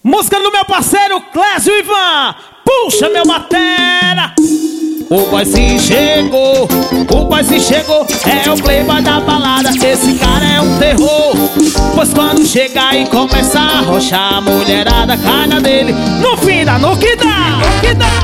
Música do meu parceiro Clésio Ivan. Puxa meu batera. O boyzinho chegou, o boyzinho chegou. É o playboy da balada, esse cara é um terror. Pois quando chega e começa a arrochar, a mulherada cai na dele. No fim dá, no que dá, no que dá.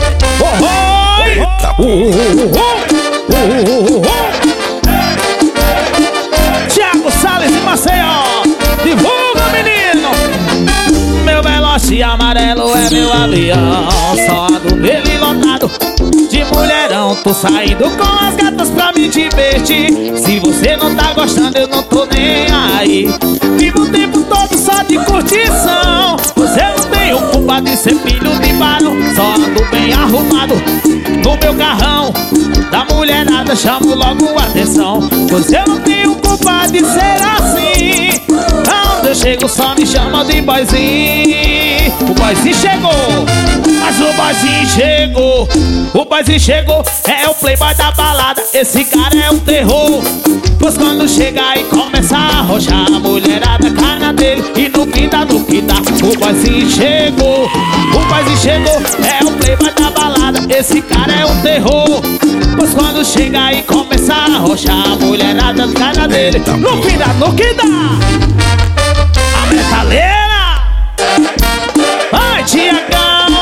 Thiago Salles e Maceió, divulga, menino. Meu Veloce amarelo é meu avião, só ando nele lotado de mulherão. Tô saindo com as gatas pra me divertir. Se você não tá gostando, eu não tô nem aí. Vivo o tempo todo só de curtição. Você não tem culpa de ser filho de barão. Só ando bem arrumado no meu carrão. Da mulherada chamo logo atenção. Você não tem culpa de ser assim. Aonde eu chego só me chamam de boyzinho. O boyzinho chegou, mas o boyzinho chegou. O boyzinho chegou, é o playboy da balada. Esse cara é um terror. Pois quando chega e começa a arrochar, a mulherada cai na dele. E no fim dá, no que dá. O boyzinho chegou, o boyzinho chegou, é o playboy da balada. Esse cara é um terror. Pois quando chega e começa a arrochar, a mulherada cai na dele. No fim dá, no que dá. A metaleira. Ai, Tiagão.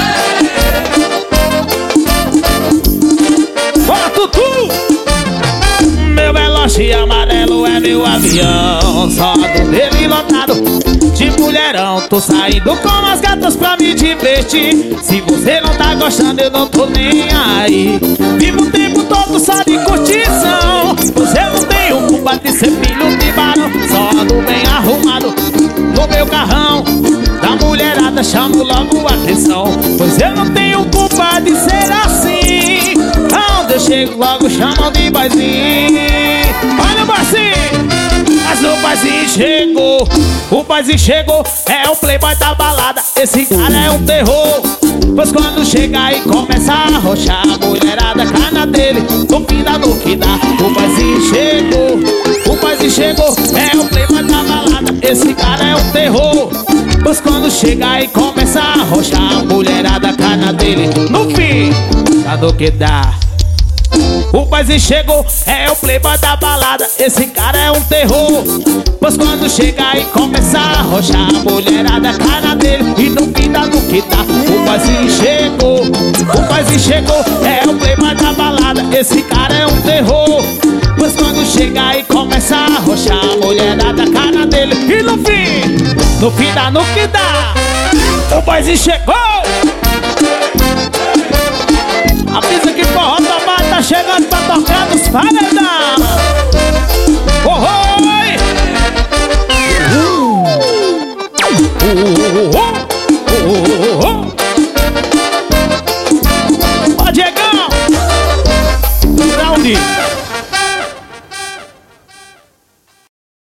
Bora, Tutu. Meu Veloce amarelo é meu avião, só ando nele lotado de mulherão. Tô saindo com as gatas pra me divertir. Se você não tá gostando, eu não tô nem aí. Vivo o tempo todo só de curtição. Você não tem culpa de ser filho de barão. Só ando bem arrumado no meu carrão. Da mulherada chamo logo atenção. Pois eu não tenho culpa de ser assim. Aonde eu chego logo chamam de boyzinho. Olha o boyzinho. Mas o boyzinho chegou, o boyzinho chegou, é o playboy da balada. Esse cara é um terror. Pois quando chega e começa a arrochar, a mulherada cai na dele. No fim dá, no que dá. O boyzinho chegou, o boyzinho chegou, é o playboy da balada. Esse cara é um terror. Pois quando chega e começa a arrochar, a mulherada cai na dele. No fim dá, no que dá. O boyzinho chegou, é o playboy da balada. Esse cara é um terror. Pois quando chega e começa a arrochar, a mulherada cai na dele. E no fim dá, no que dá. O boyzinho chegou, o boyzinho chegou, é o playboy da balada. Esse cara é um terror. Pois quando chega e começa a arrochar, a mulherada cai na dele. E no fim dá, no que dá. O boyzinho chegou. Avisa que forró tá chegando pra tocar nos paredões.